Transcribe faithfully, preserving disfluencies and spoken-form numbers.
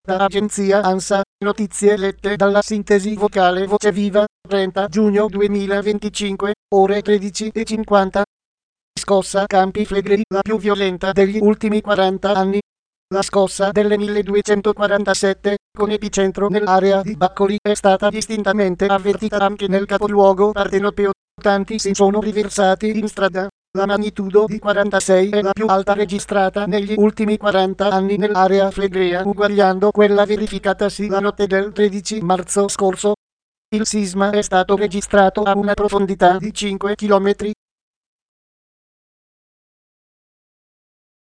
Da agenzia ANSA, notizie lette dalla sintesi vocale Voce Viva, trenta giugno duemilaventicinque, ore tredici e cinquanta. Scossa Campi Flegrei, la più violenta degli ultimi quaranta anni. La scossa del milleduecentoquarantasette, con epicentro nell'area di Baccoli, è stata distintamente avvertita anche nel capoluogo partenopeo. Tanti si sono riversati in strada. La magnitudo di quarantasei è la più alta registrata negli ultimi quaranta anni nell'area flegrea, uguagliando quella verificatasi la notte del tredici marzo scorso. Il sisma è stato registrato a una profondità di cinque chilometri,